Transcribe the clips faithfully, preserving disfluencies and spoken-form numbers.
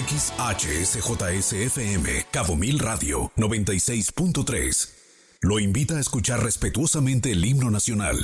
X H S J S F M Cabo Mil Radio noventa y seis punto tres. Lo invita a escuchar respetuosamente el himno nacional.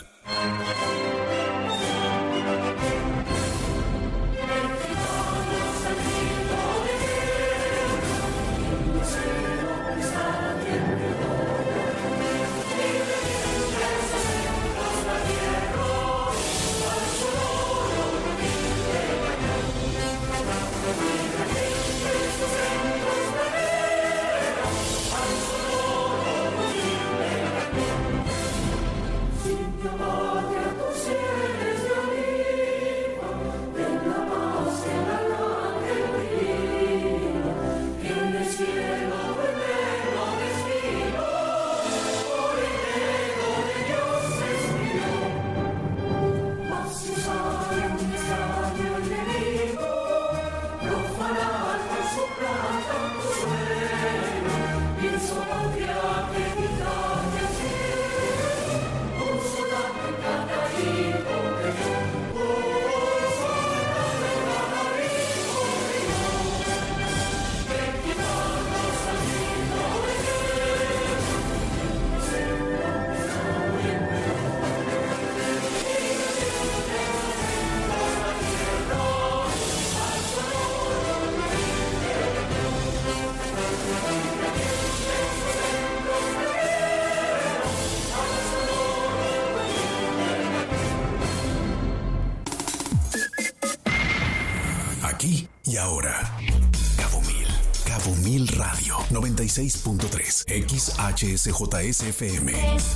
Y ahora, Cabo Mil, Cabo Mil Radio noventa y seis punto tres, X H S J S F M.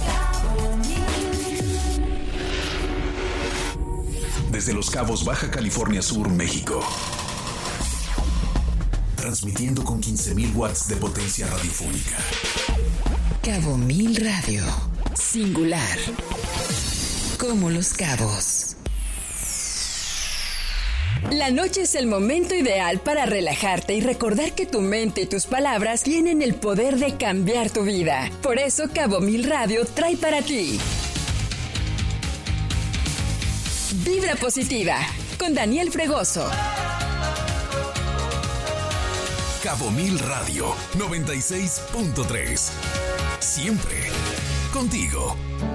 Desde Los Cabos, Baja California Sur, México. Transmitiendo con quince mil watts de potencia radiofónica. Cabo Mil Radio, singular, como Los Cabos. La noche es el momento ideal para relajarte y recordar que tu mente y tus palabras tienen el poder de cambiar tu vida. Por eso Cabo Mil Radio trae para ti Vibra Positiva con Daniel Fregoso. Cabo Mil Radio noventa y seis punto tres. Siempre contigo.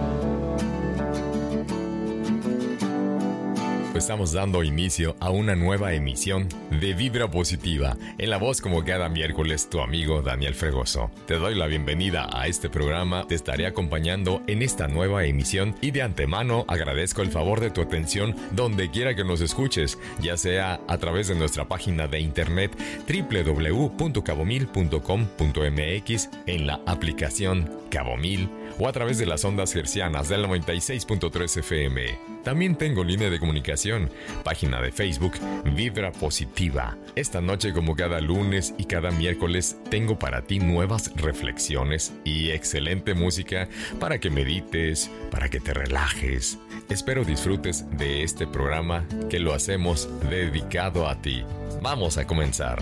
Estamos dando inicio a una nueva emisión de Vibra Positiva. En la voz, como cada miércoles, tu amigo Daniel Fregoso. Te doy la bienvenida a este programa. Te estaré acompañando en esta nueva emisión y de antemano agradezco el favor de tu atención donde quiera que nos escuches, ya sea a través de nuestra página de internet doble u doble u doble u punto cabo mil punto com punto m x, en la aplicación Cabo Mil o a través de las ondas hercianas del noventa y seis punto tres F M. También tengo línea de comunicación, página de Facebook, Vibra Positiva. Esta noche, como cada lunes y cada miércoles, tengo para ti nuevas reflexiones y excelente música para que medites, para que te relajes. Espero disfrutes de este programa que lo hacemos dedicado a ti. Vamos a comenzar.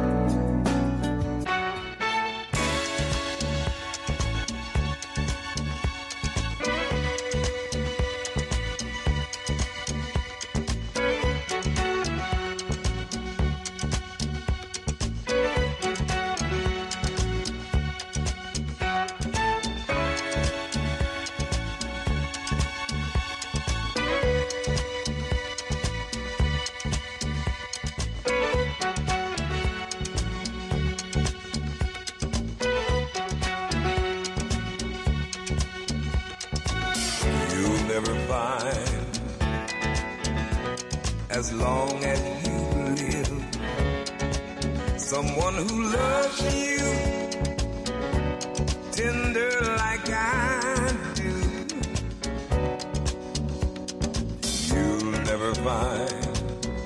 As long as you live, someone who loves you tender like I do, you'll never find,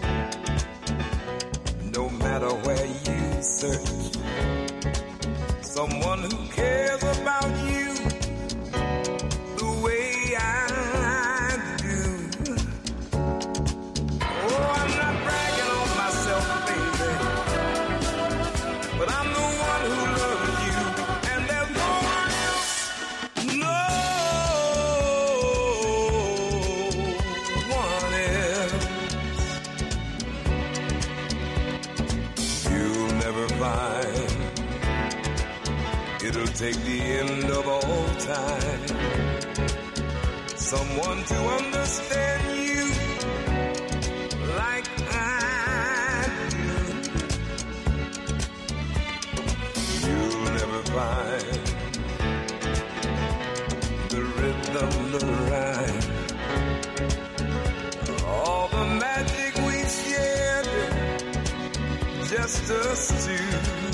no matter where you search, someone who cares about you the way I you take the end of all time. Someone to understand you like I do. You'll never find the rhythm, the rhyme, all the magic we shared, just us two.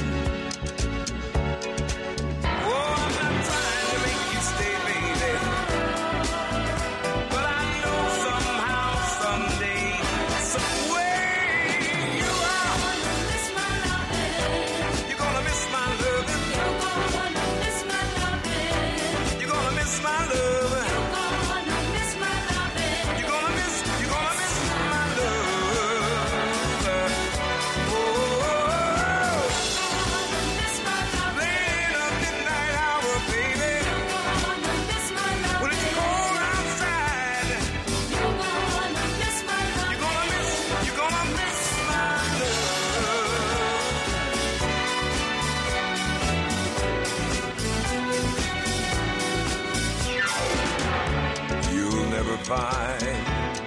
Find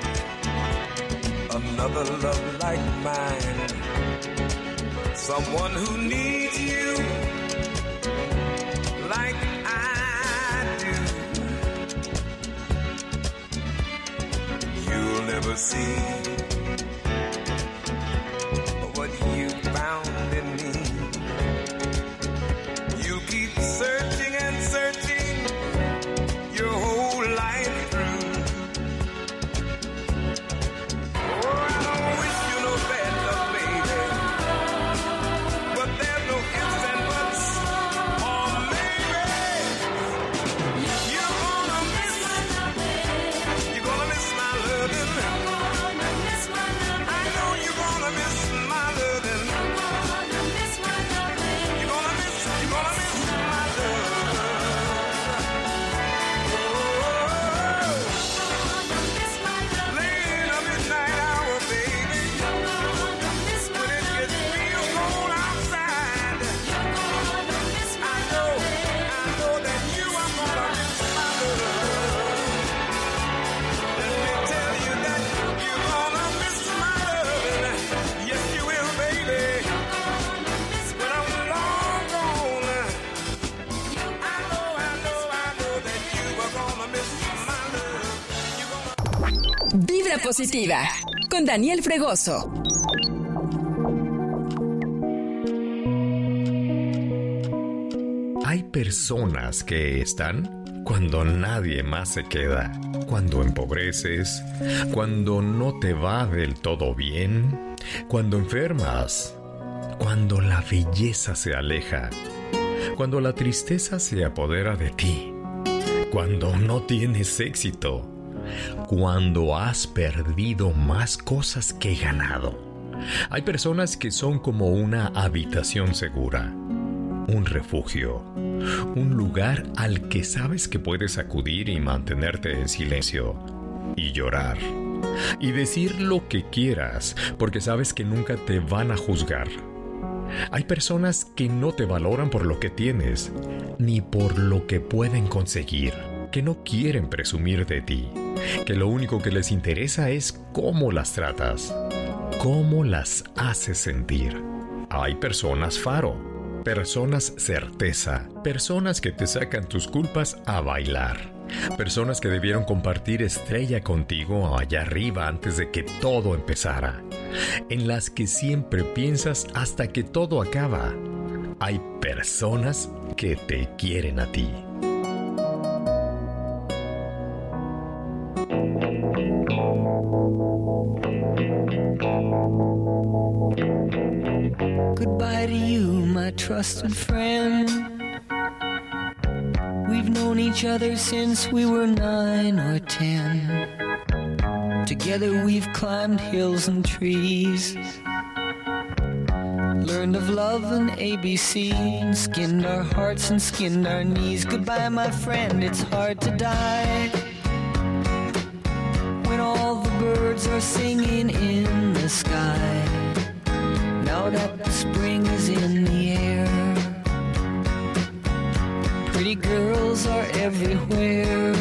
another love like mine, someone who needs you like I do. You'll never see what you found in me. You keep searching and searching your whole life through. Vibra positiva con Daniel Fregoso. Hay personas que están cuando nadie más se queda, cuando empobreces, cuando no te va del todo bien, cuando enfermas, cuando la belleza se aleja, cuando la tristeza se apodera de ti, cuando no tienes éxito, cuando has perdido más cosas que ganado. Hay personas que son como una habitación segura, un refugio, un lugar al que sabes que puedes acudir y mantenerte en silencio, y llorar, y decir lo que quieras, porque sabes que nunca te van a juzgar. Hay personas que no te valoran por lo que tienes, ni por lo que pueden conseguir, que no quieren presumir de ti, que lo único que les interesa es cómo las tratas, cómo las haces sentir. Hay personas faro, personas certeza, personas que te sacan tus culpas a bailar, personas que debieron compartir estrella contigo allá arriba antes de que todo empezara, en las que siempre piensas hasta que todo acaba. Hay personas que te quieren a ti. Goodbye to you, my trusted friend. We've known each other since we were nine or ten. Together we've climbed hills and trees, learned of love and A B C, and skinned our hearts and skinned our knees. Goodbye, my friend, it's hard to die when all the birds are singing in the sky. Now that the spring is in the air, girls are everywhere.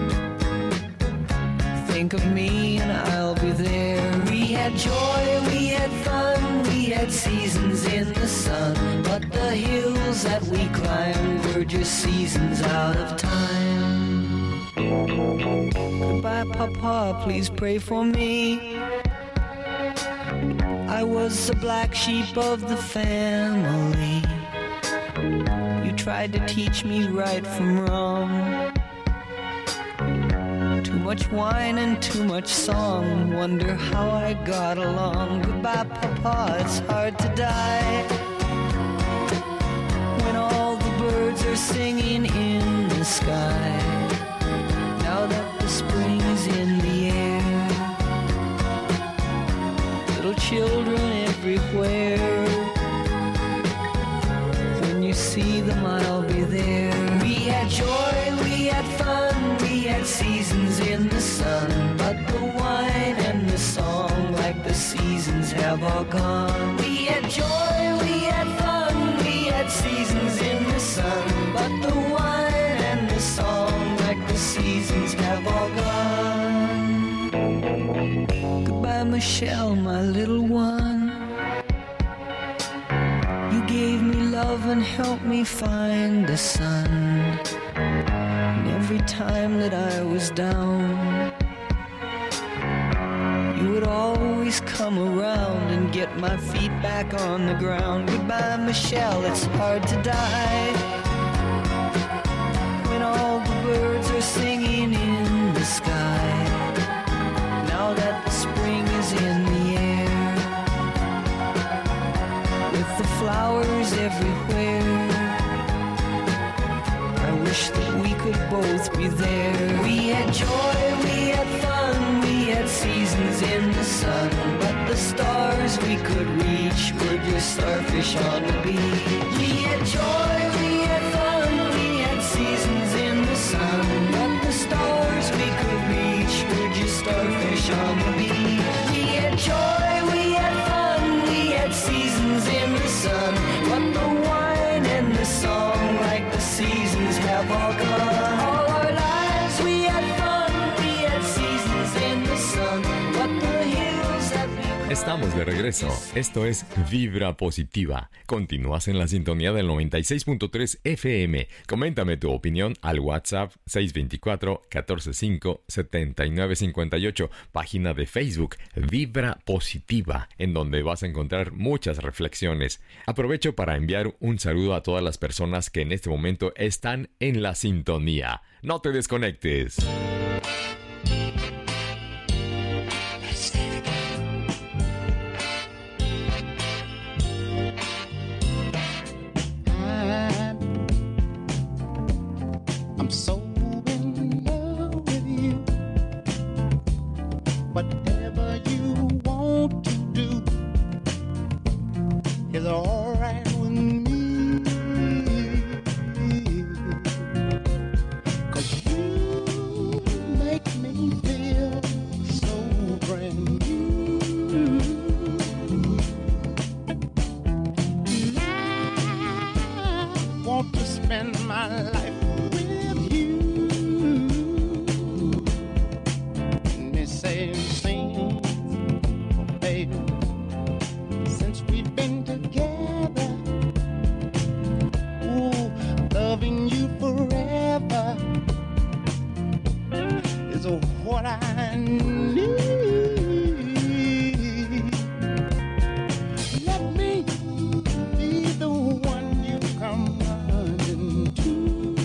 Think of me and I'll be there. We had joy, we had fun, we had seasons in the sun, but the hills that we climbed were just seasons out of time. Goodbye, Papa, please pray for me. I was the black sheep of the family. You tried to teach me right from wrong. Too much wine and too much song. Wonder how I got along. Goodbye, Papa, it's hard to die when all the birds are singing in the sky. Now that the spring is in the air, little children everywhere. When you see them, I'll be there. We had joy, we had fun, we had seasons in the sun, but the wine and the song, like the seasons, have all gone. We had joy, we had fun, we had seasons in the sun, but the wine and the song, like the seasons, have all gone. Goodbye, Michelle, my little one. You gave me love and helped me find the sun. And every time that I was down, you would always come around and get my feet back on the ground. Goodbye, Michelle, it's hard to die when all the birds are singing in the sky. Now that the spring is in the air, with the flowers everywhere, I wish that we could both be there. We had joy, we had fun, we had seasons in the sun, but the stars we could reach were just starfish on the beach. We had joy, we had fun, we had seasons in the sun, but the stars we could reach were just starfish on the beach. We had joy, we had fun, we had seasons in the sun, but the wine and the song, like the seasons, have all gone. All our lives we had fun, we had seasons in the sun, but the hills that we... Estamos de regreso. Esto es Vibra Positiva. Continúas en la sintonía del noventa y seis punto tres F M. Coméntame tu opinión al WhatsApp seis dos cuatro, uno cuatro cinco, siete nueve cinco ocho, página de Facebook Vibra Positiva, en donde vas a encontrar muchas reflexiones. Aprovecho para enviar un saludo a todas las personas que en este momento están en la sintonía. No te desconectes. I'm so in love with you. Whatever you want to do is all right with me. 'Cause you make me feel so brand new. I want to spend my life with you. Let me say, sing, baby, since we've been together, ooh, loving you forever is what I need. Let me be the one you come running to.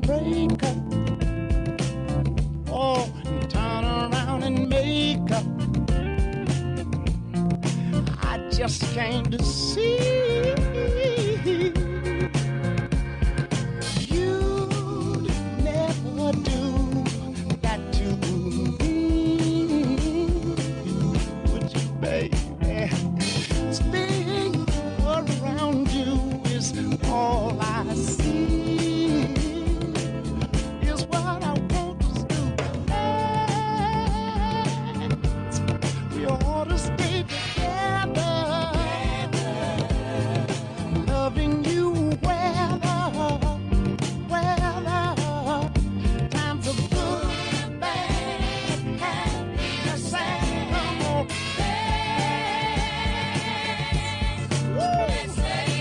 break up. Oh, and turn around and make up. I just came to see you'd never do that to me, would you, baby? Staying around you is all I see, is what I want us to do. We ought to stay together, loving you weather, weather, times are good and bad, happy and sad, come on, let's stay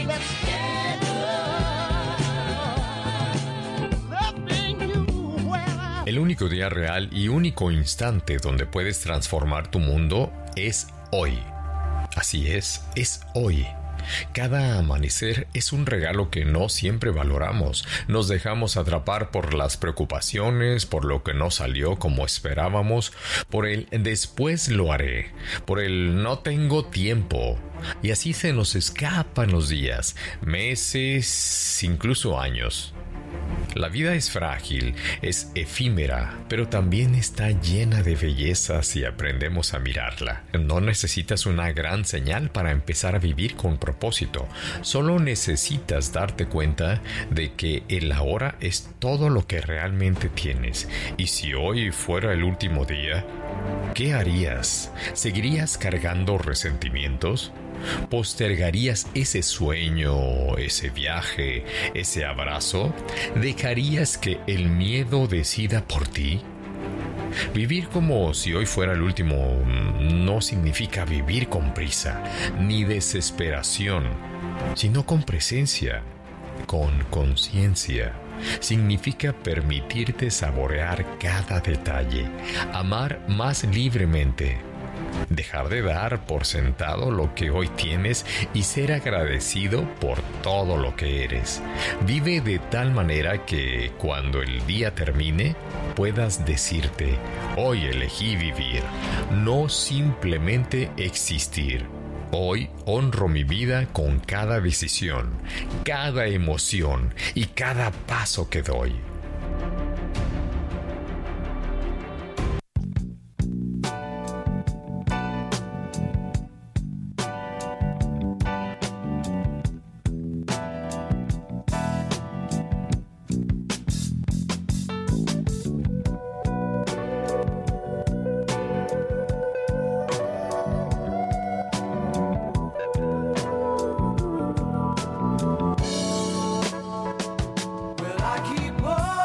together, loving you weather. El único día real y único instante donde puedes transformar tu mundo es hoy. Así es, es hoy. Cada amanecer es un regalo que no siempre valoramos. Nos dejamos atrapar por las preocupaciones, por lo que no salió como esperábamos, por el después lo haré, por el no tengo tiempo. Y así se nos escapan los días, meses, incluso años. La vida es frágil, es efímera, pero también está llena de belleza si aprendemos a mirarla. No necesitas una gran señal para empezar a vivir con propósito. Solo necesitas darte cuenta de que el ahora es todo lo que realmente tienes. Y si hoy fuera el último día, ¿qué harías? ¿Seguirías cargando resentimientos? ¿Postergarías ese sueño, ese viaje, ese abrazo? ¿Dejarías que el miedo decida por ti? Vivir como si hoy fuera el último no significa vivir con prisa, ni desesperación, sino con presencia, con conciencia. Significa permitirte saborear cada detalle, amar más libremente, dejar de dar por sentado lo que hoy tienes y ser agradecido por todo lo que eres. Vive de tal manera que cuando el día termine puedas decirte: hoy elegí vivir, no simplemente existir. Hoy honro mi vida con cada decisión, cada emoción y cada paso que doy. Well, I keep on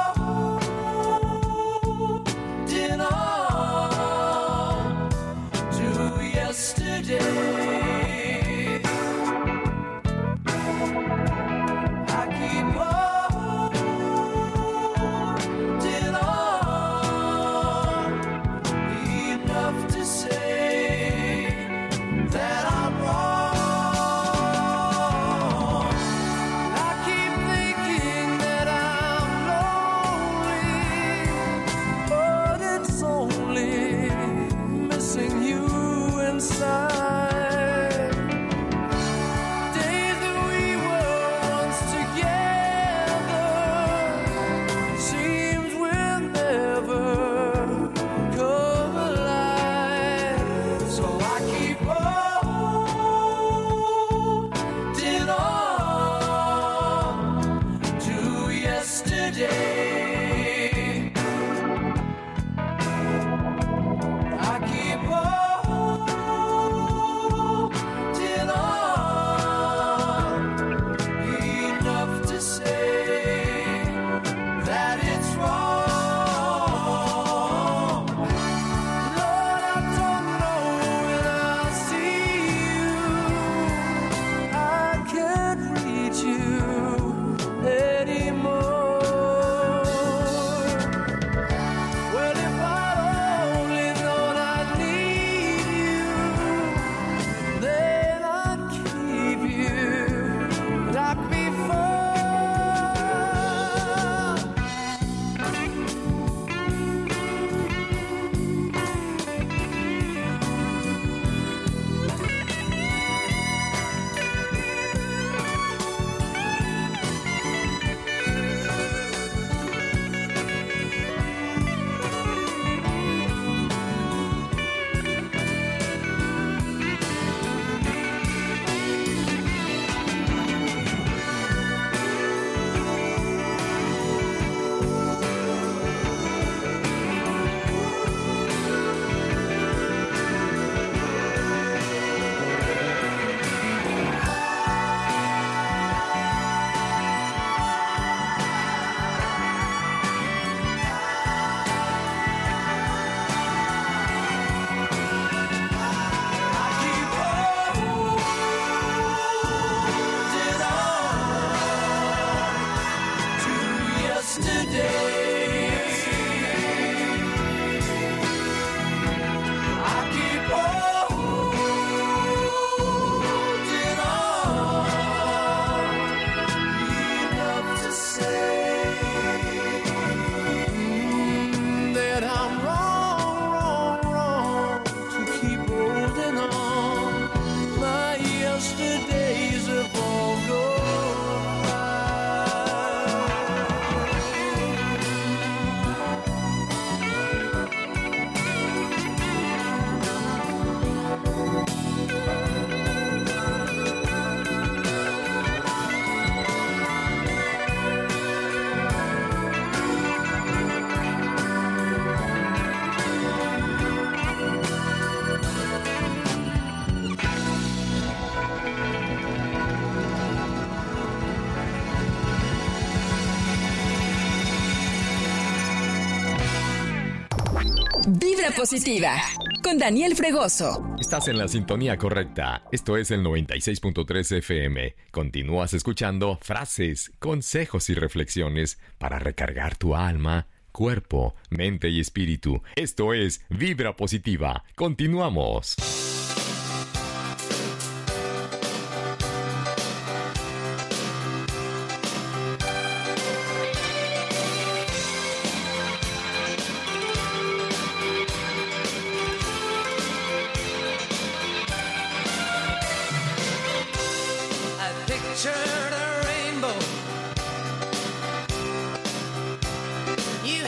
Vibra Positiva con Daniel Fregoso. Estás en la sintonía correcta. Esto es el noventa y seis punto tres F M. Continúas escuchando frases, consejos y reflexiones para recargar tu alma, cuerpo, mente y espíritu. Esto es Vibra Positiva. Continuamos.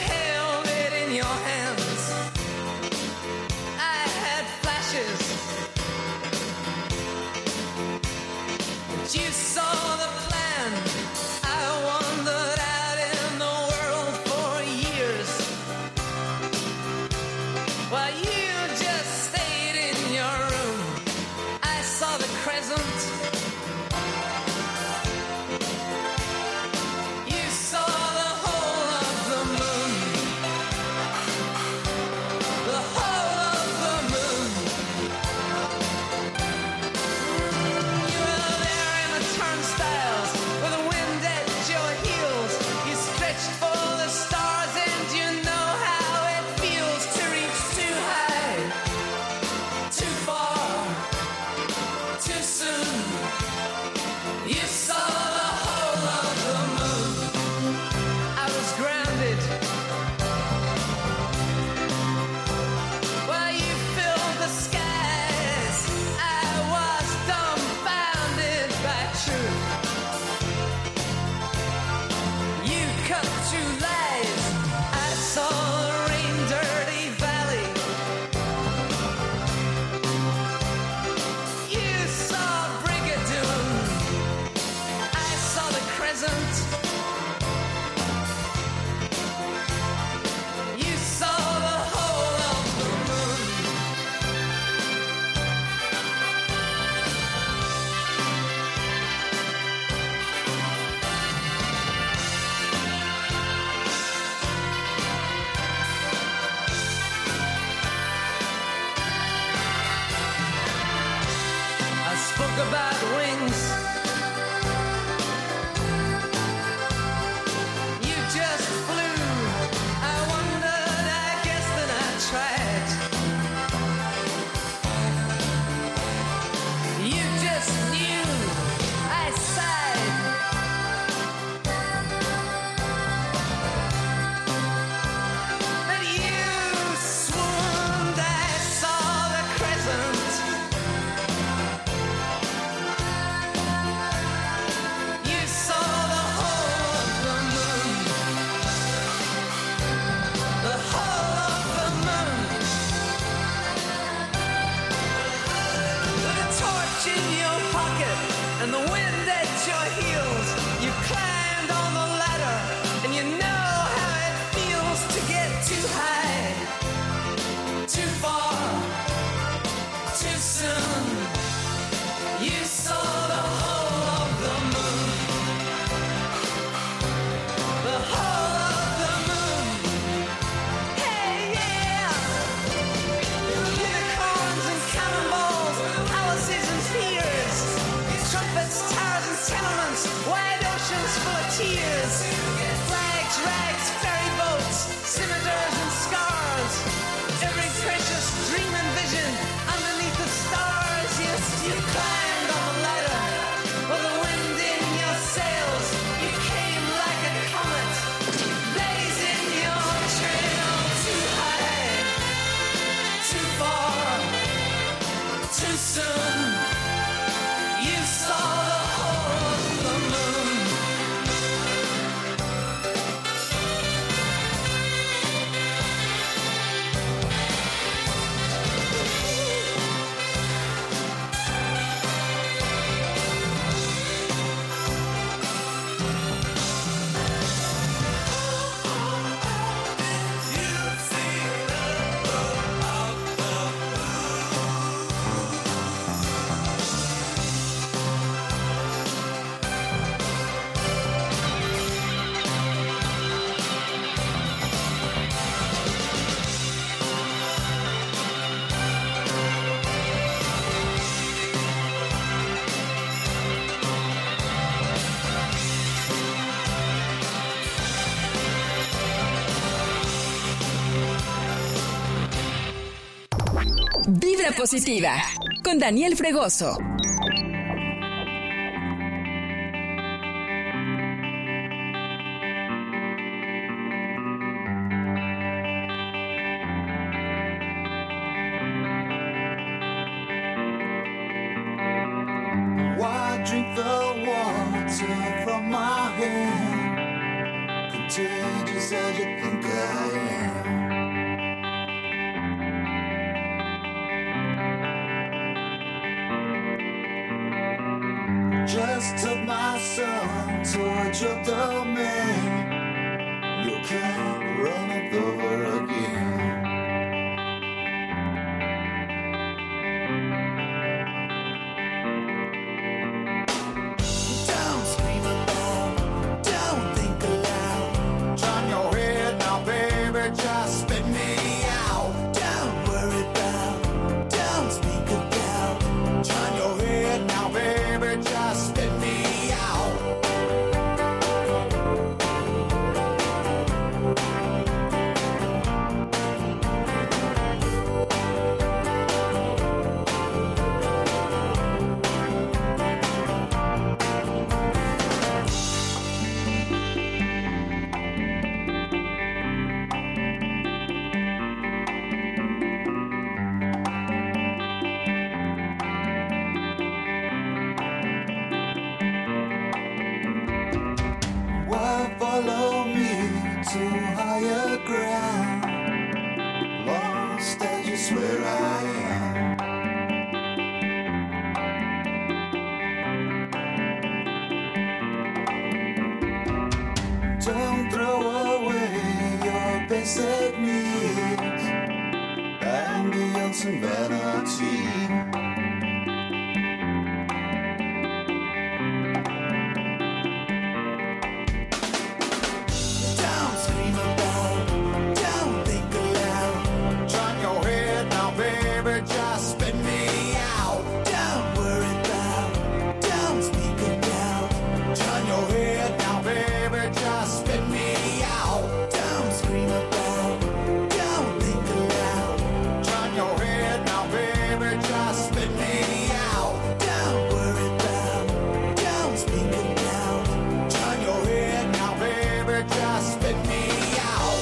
You held it in your hands. I had flashes Vibra positiva con Daniel Fregoso. Why drink the water from my hand? Contagious as you think I am. Just took my son towards your domain. You can't run it over again. Don't scream aloud, don't think aloud. Turn your head now, baby, just spit me out. Don't worry about, don't speak about. Turn your head now, baby, just spit me out. Why follow me to higher ground? Lost as you swear I am. Don't throw away your basic needs. Ambience and vanity. Don't scream about, don't think aloud. Turn your head now, baby, just spit me out. Don't worry about, don't speak about. Turn your head now, baby, just spit me out. Don't scream about, don't think aloud. Turn your head now, baby, just spit me out. Don't worry about, don't speak about. Turn your head now, baby, just spit me out.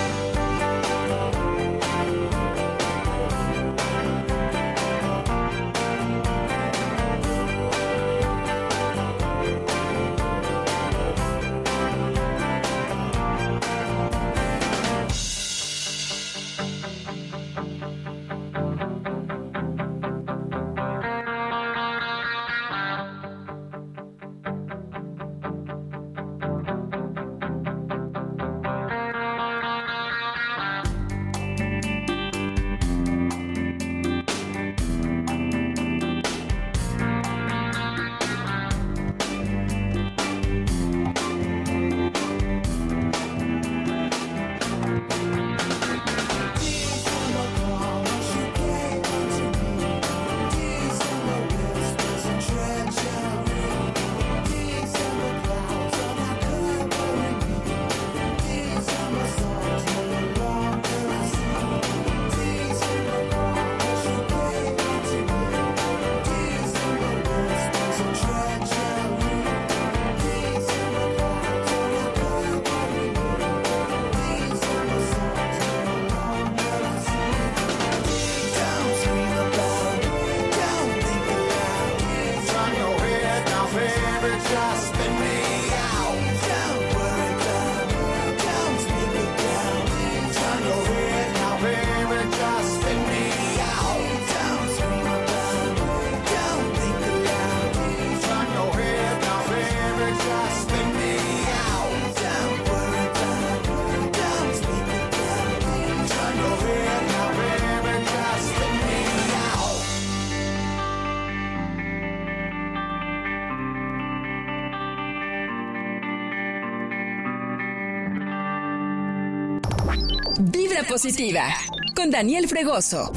Don't scream about, don't think aloud. Turn your head now, baby, just spit me out. Don't worry about, don't speak about. Turn your head now, baby, just spit me out. Don't scream about, don't think aloud. Turn your head now, baby, just spit me out. Don't worry about, don't speak about. Turn your head now, baby, just spit me out. Vibra positiva con Daniel Fregoso.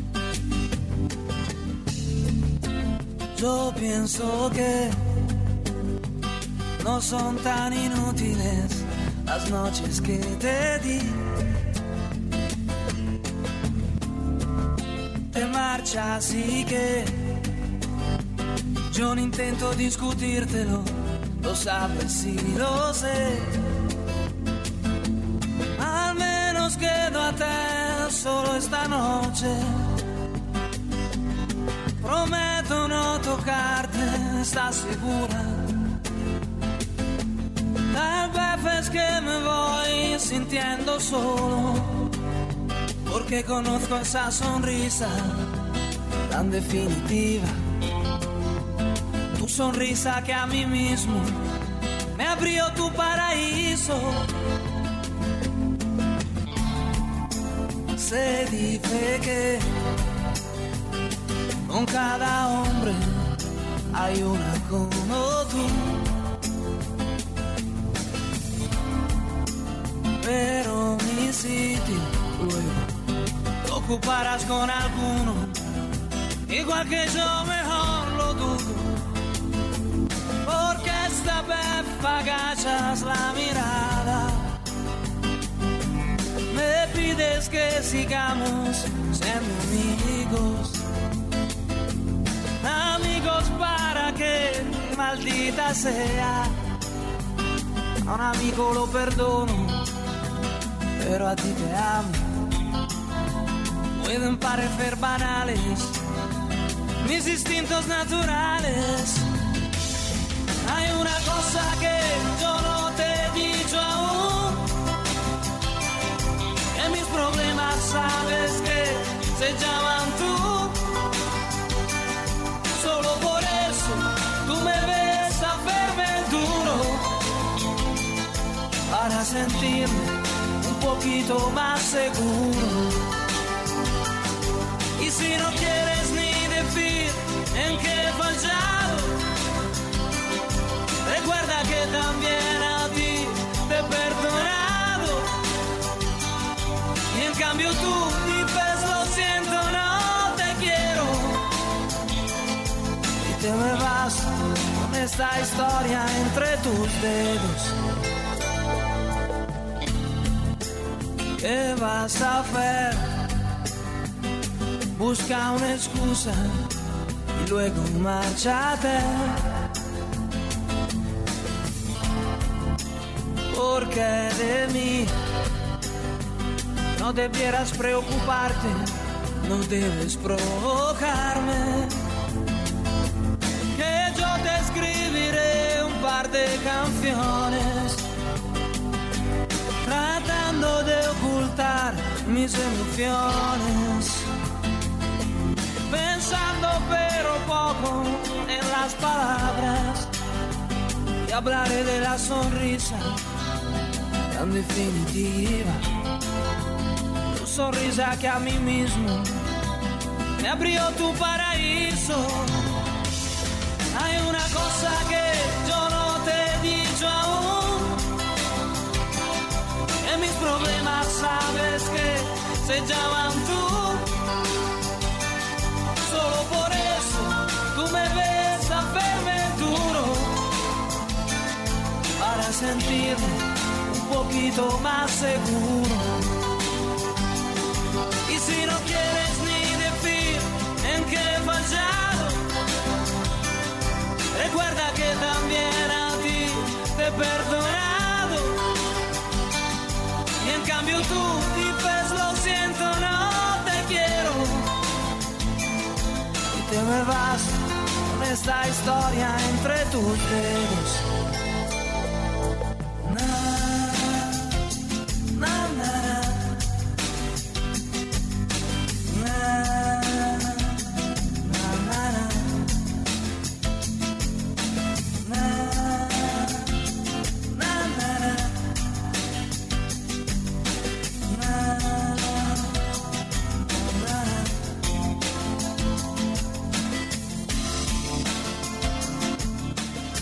Yo pienso que no son tan inútiles las noches que te di. Te marchas y que yo no intento discutírtelo, lo sabes y lo sé. Al menos quedo a te solo esta noche. Prometo no tocarte, ¿estás segura? Tal vez es que me voy sintiendo solo, porque conozco esa sonrisa tan definitiva. Tu sonrisa que a mí mismo me abrió tu paraíso. Se dice que con cada hombre hay una como tú, pero mi sitio luego lo ocuparás con alguno, igual que yo, mejor lo dudo, porque esta vez agachas la mirada, me pides que sigamos siendo amigos. Amigos para que, maldita sea, a un amigo lo perdono, pero a ti te amo. Pueden parecer banales mis instintos naturales. Hay una cosa que yo no te he dicho aún, que mis problemas sabes que se llaman tú. Solo por eso tú me ves hacerme duro, para sentirme un poquito más seguro. Y si no quieres ni decir en qué he fallado, recuerda que también a ti te he perdonado. Y en cambio tú dices lo siento, no te quiero, te me vas con esta historia entre tus dedos. ¿Qué vas a hacer? Busca una excusa y luego márchate, porque de mí no debieras preocuparte, no debes provocarme. Que yo te escribiré un par de canciones, tratando de ocultar mis emociones, pensando pero poco en las palabras, y hablaré de la sonrisa tan definitiva, tu sonrisa que a mí mismo me abrió tu paraíso. Hay una cosa que yo no te he dicho aún, que mis problemas sabes que se llaman tú. Solo por eso tú me ves hacerme duro, para sentirme un poquito más seguro. Y si no quieres ni decir en qué he fallado, recuerda que también a ti te he perdonado. Y en cambio tú dices lo siento, no te quiero, y te me vas con esta historia entre tus dedos. Na, na, na, na, na, na.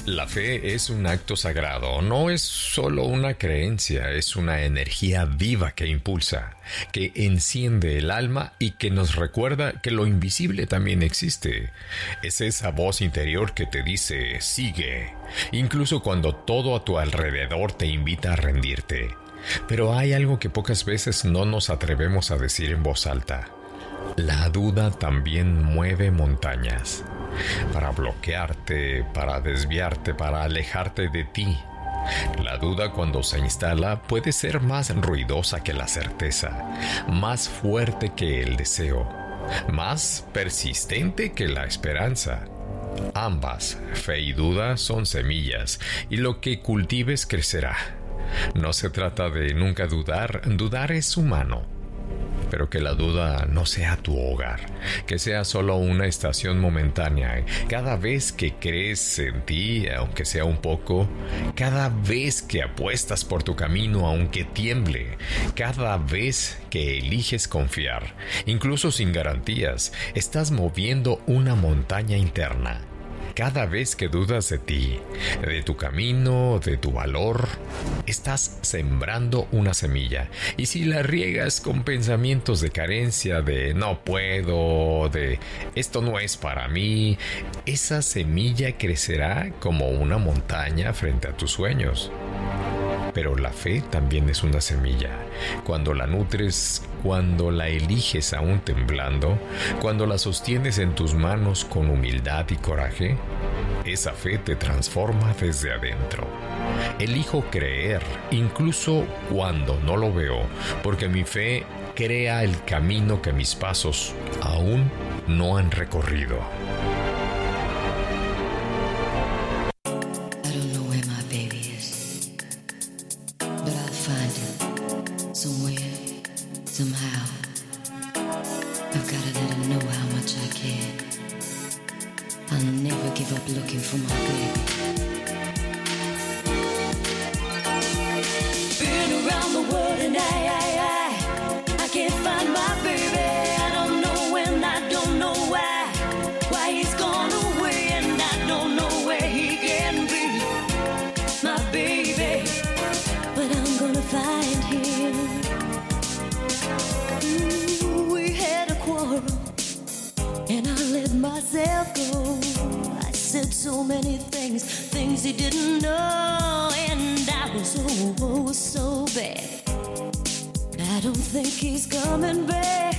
La fe es un acto sagrado, no es solo una creencia, es una energía viva que impulsa, que enciende el alma y que nos recuerda que lo invisible también existe. Es esa voz interior que te dice, sigue, incluso cuando todo a tu alrededor te invita a rendirte. Pero hay algo que pocas veces no nos atrevemos a decir en voz alta. La duda también mueve montañas. Para bloquearte, para desviarte, para alejarte de ti. La duda, cuando se instala, puede ser más ruidosa que la certeza, más fuerte que el deseo, más persistente que la esperanza. Ambas, fe y duda, son semillas, y lo que cultives crecerá. No se trata de nunca dudar, dudar es humano. Pero que la duda no sea tu hogar, que sea solo una estación momentánea. Cada vez que crees en ti, aunque sea un poco, cada vez que apuestas por tu camino, aunque tiemble, cada vez que eliges confiar, incluso sin garantías, estás moviendo una montaña interna. Cada vez que dudas de ti, de tu camino, de tu valor, estás sembrando una semilla. Y si la riegas con pensamientos de carencia, de no puedo, de esto no es para mí, esa semilla crecerá como una montaña frente a tus sueños. Pero la fe también es una semilla. Cuando la nutres, cuando la eliges aún temblando, cuando la sostienes en tus manos con humildad y coraje, esa fe te transforma desde adentro. Elijo creer, incluso cuando no lo veo, porque mi fe crea el camino que mis pasos aún no han recorrido. Somehow, I've got to let her know how much I care. I'll never give up looking for my baby. Been around the world and I, I, I, I can't find my baby. I don't know when, I don't know why. Why he's gone away and I don't know where he can be. My baby, but I'm gonna find him. We had a quarrel and I let myself go. I said so many things, things he didn't know, and I was oh, oh so bad. I don't think he's coming back.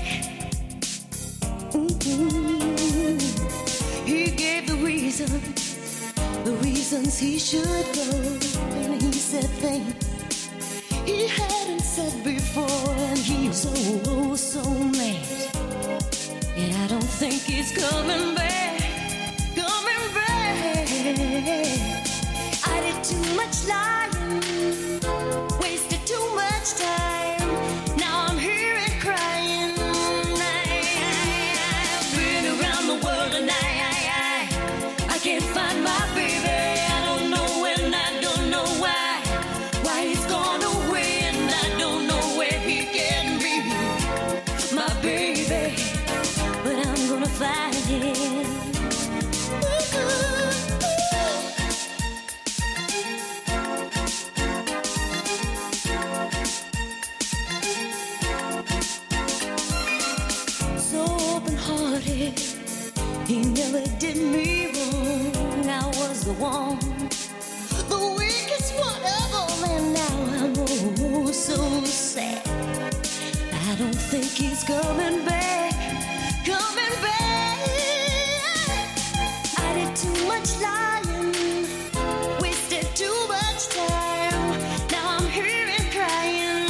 Mm-hmm. He gave the reasons, the reasons he should go, and he said things he hadn't said before, and he was so, oh, so mad. And I don't think he's coming back, coming back. I did too much lying, wasted too much time. Now I'm here and crying. I, I, I've been around the world and I, I, I, I can't find my baby. I don't know when, I don't know why. Why he's gone away and I don't know where he can be. My baby, but I'm gonna find him. So open-hearted, he never did me wrong. I was the one, the weakest one of all, and now I'm oh, so sad. I don't think he's coming back, coming back. I did too much lying, wasted too much time. Now I'm here and crying.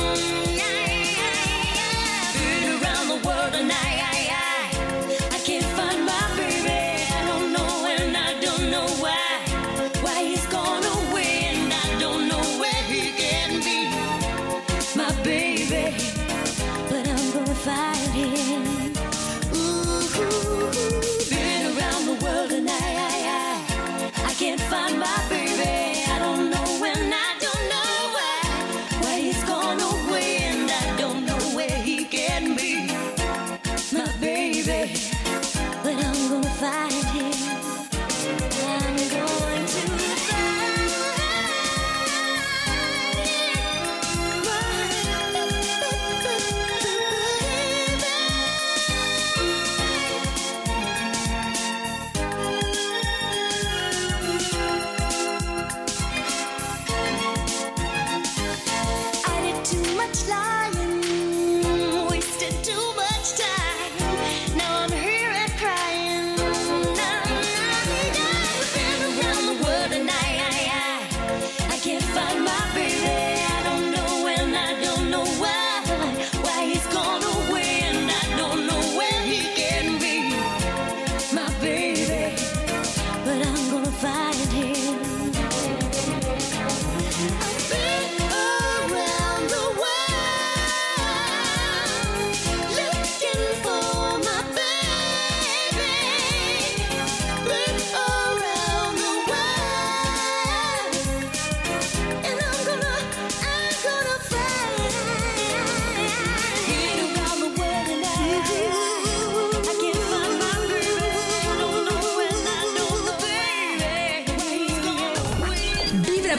Been around the world and I, I, I, I can't find my baby. I don't know and I don't know why. Why he's gone away and I don't know where he can be. My baby, but I'm gonna find him. Ooh, been around the world and I, I,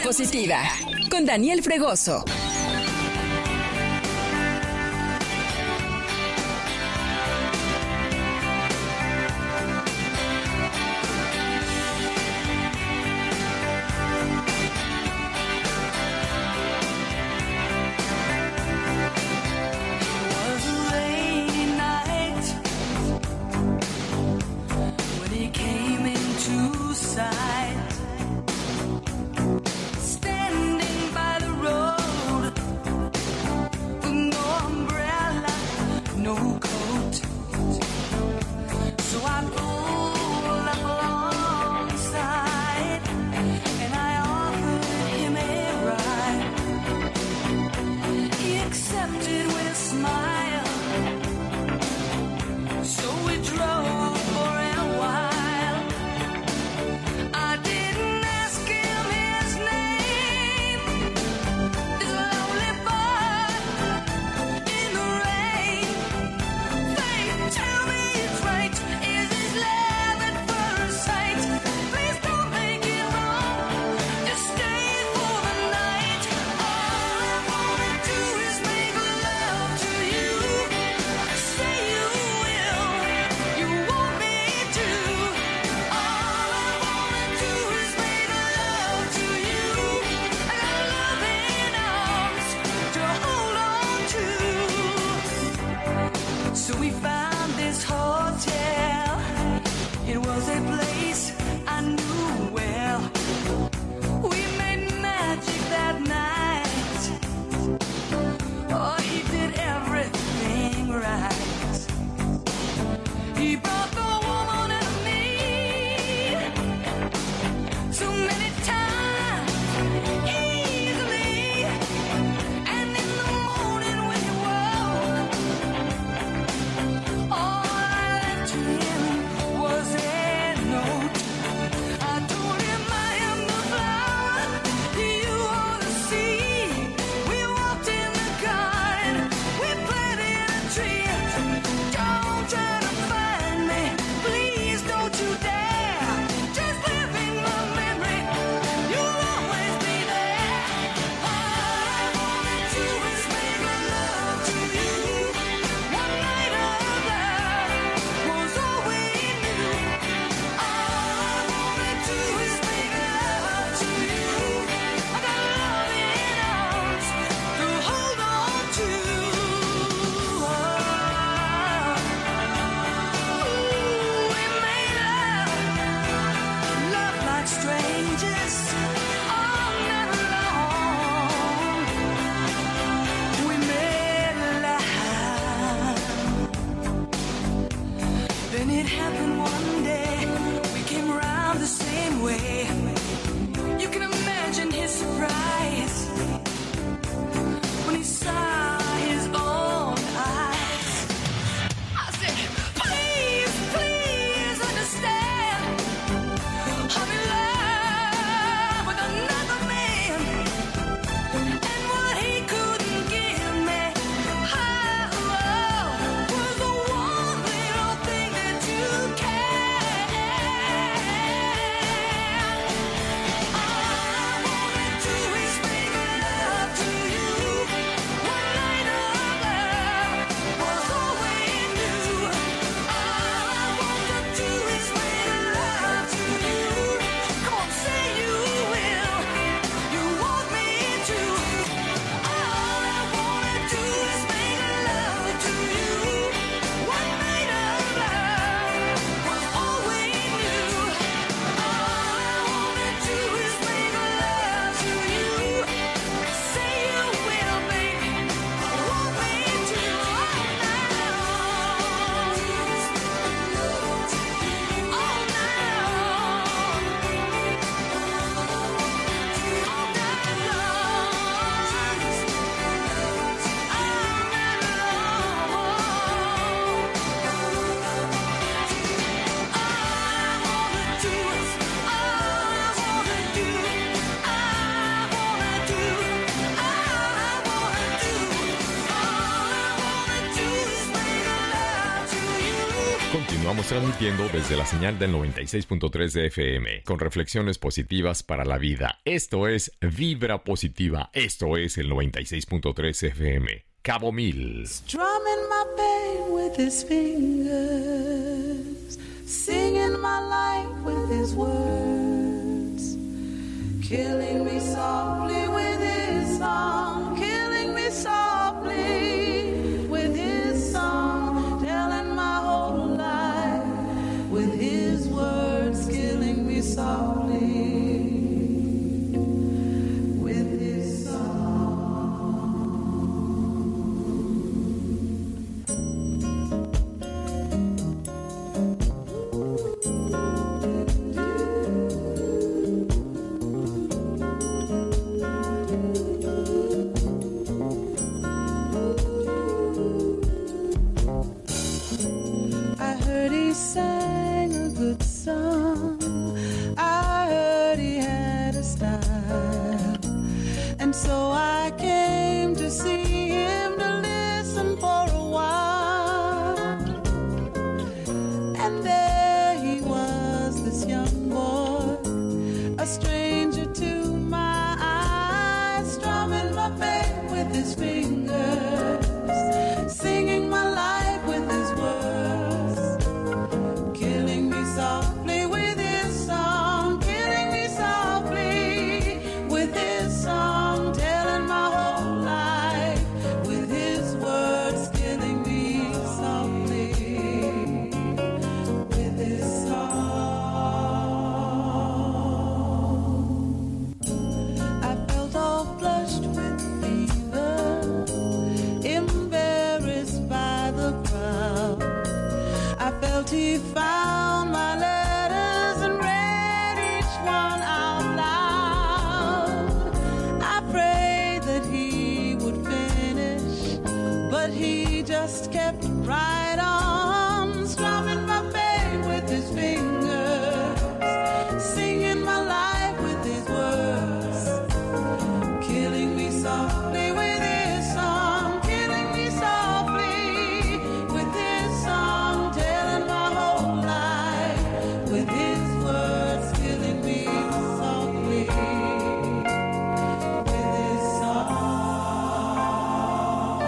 Positiva con Daniel Fregoso. Space. transmitiendo desde la señal del noventa y seis punto tres de F M, con reflexiones positivas para la vida. Esto es Vibra Positiva. Esto es el noventa y seis punto tres F M. Cabo Mil. Strumming my pain with his fingers, singing my life with his words, killing me softly with his song, killing me softly with his song, telling my whole life with his words, killing me softly. Sang a good song. I heard he had a style, and so I came to see him to listen for a while. And there he was, this young boy, a stranger to my eyes, strumming my pain with his fingers, singing my life with his words, killing me softly with his song, killing me softly with his song, telling my whole life with his words, killing me softly with his song. I felt all flushed with fever, embarrassed by the crowd. I felt he found my letters and read each one out loud. I prayed that he would finish, but he just kept right on, strumming my pain with his fingers, singing my life with his words, killing me softly with his song, killing me softly with his song, telling my whole life with his words, killing me softly with his song.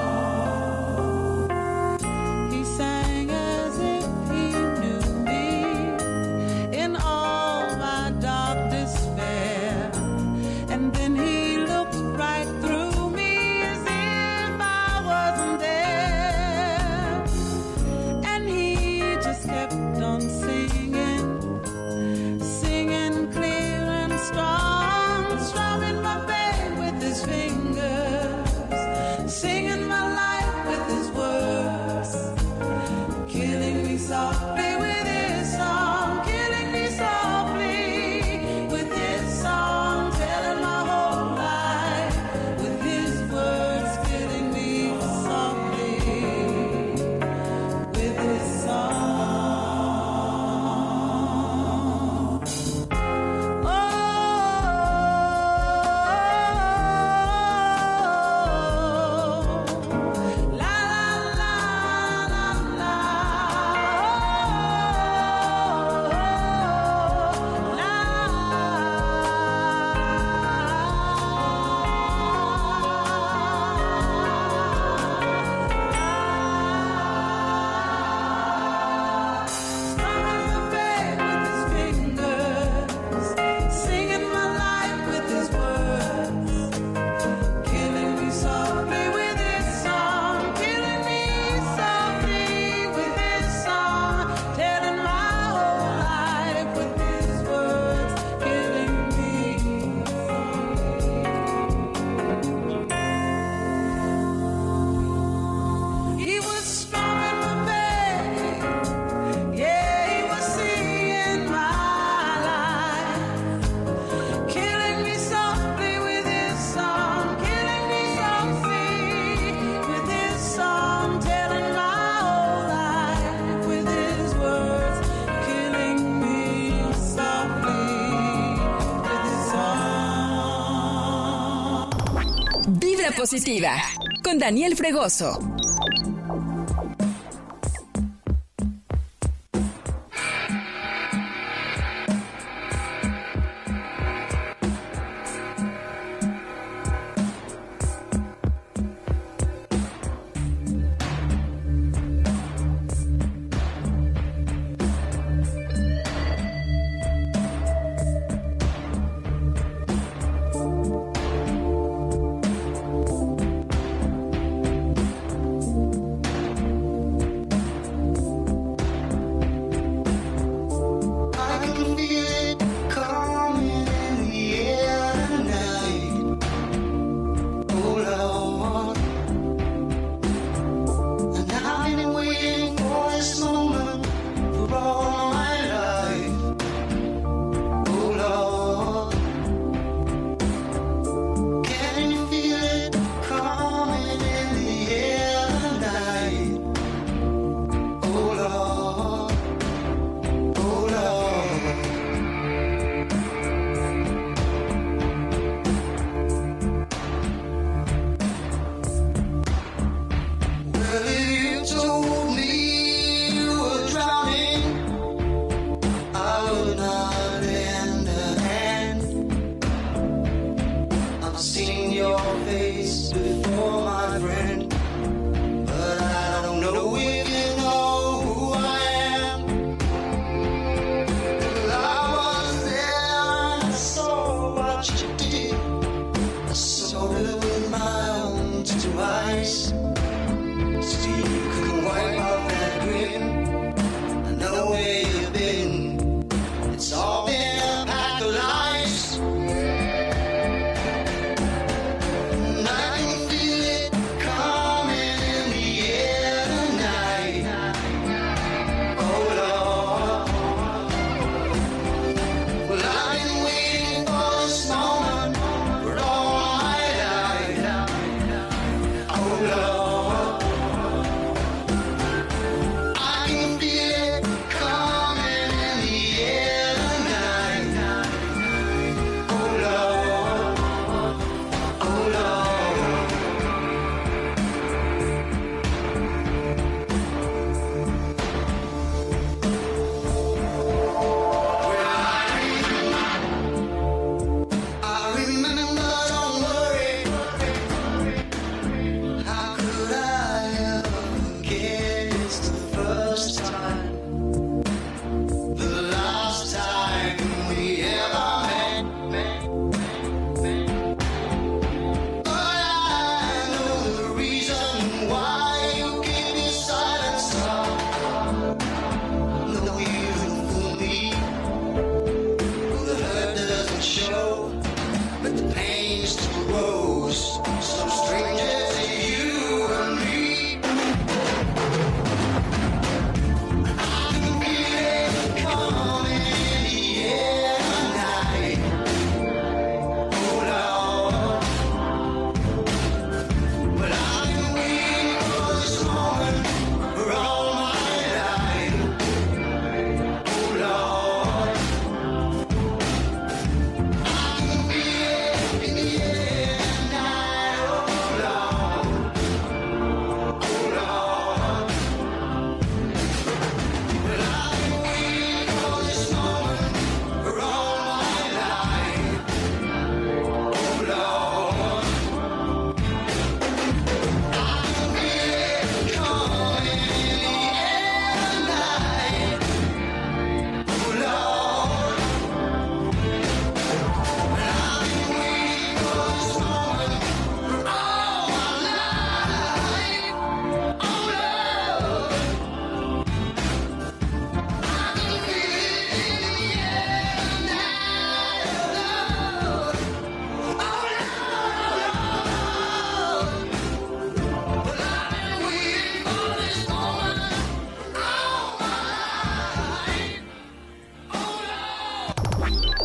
He sang as if he knew me in all my dark despair, and then he looked right through me as if I wasn't there, and he just kept on singing, singing clear and strong, strumming my pain with his fingers, singing my life with his words, killing me softly with his song, killing me softly with his song, telling my whole life with his words, killing me softly with his song. Oh, la la la la strumming my pain with his fingers, singing my life with his words, killing me softly with his song, killing me softly with his song, telling my whole life with his words, killing me softly. He was strumming my pain, yeah, he was singing my life, killing me softly with his song, killing me softly with his song, telling my whole life with his words, killing me softly with his song. Vibra Positiva con Daniel Fregoso.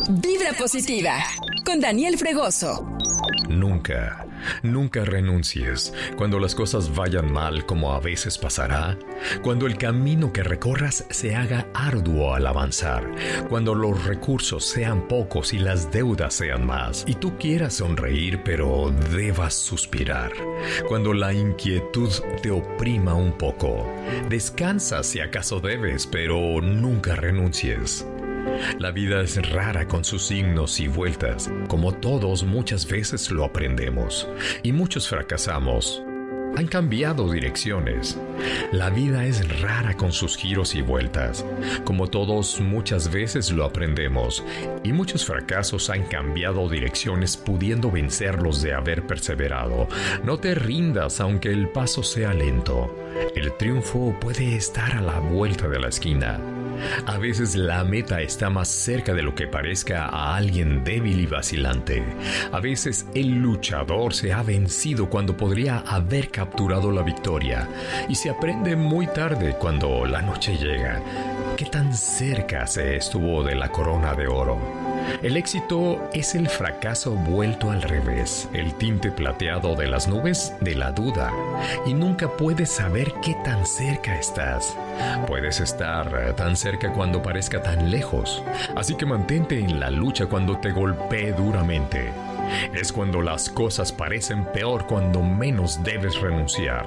Vibra Positiva con Daniel Fregoso. Nunca, nunca renuncies cuando las cosas vayan mal, como a veces pasará, cuando el camino que recorras se haga arduo al avanzar, cuando los recursos sean pocos y las deudas sean más, y tú quieras sonreír pero debas suspirar, cuando la inquietud te oprima un poco. Descansa si acaso debes, pero nunca renuncies. La vida es rara con sus signos y vueltas. Como todos, muchas veces lo aprendemos y muchos fracasamos. Han cambiado direcciones. La vida es rara con sus giros y vueltas. Como todos, muchas veces lo aprendemos y muchos fracasos han cambiado direcciones, pudiendo vencerlos de haber perseverado. No te rindas aunque el paso sea lento. El triunfo puede estar a la vuelta de la esquina. A veces la meta está más cerca de lo que parezca a alguien débil y vacilante. A veces el luchador se ha vencido cuando podría haber capturado la victoria. Y se aprende muy tarde, cuando la noche llega, qué tan cerca se estuvo de la corona de oro. El éxito es el fracaso vuelto al revés, el tinte plateado de las nubes de la duda, y nunca puedes saber qué tan cerca estás. Puedes estar tan cerca cuando parezca tan lejos, así que mantente en la lucha cuando te golpee duramente. Es cuando las cosas parecen peor cuando menos debes renunciar.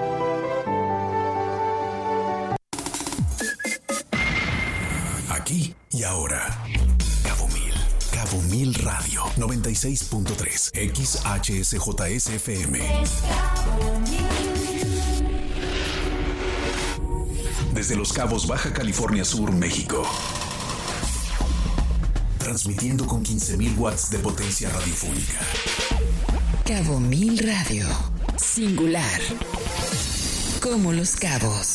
Aquí y ahora. Cabo Mil Radio noventa y seis punto tres X H S J S F M. Desde Los Cabos, Baja California Sur, México. Transmitiendo con quince mil watts de potencia radiofónica. Cabo Mil Radio. Singular. Como Los Cabos.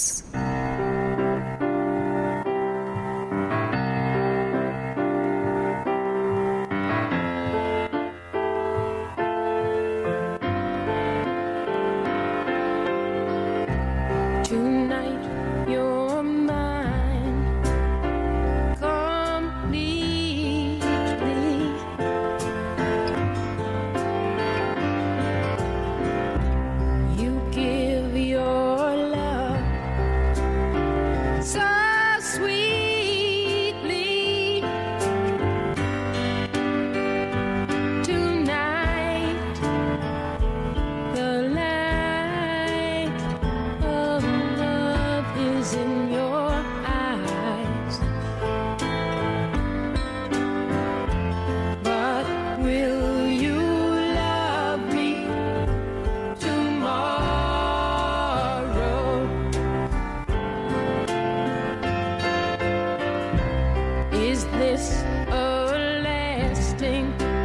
Is this a lasting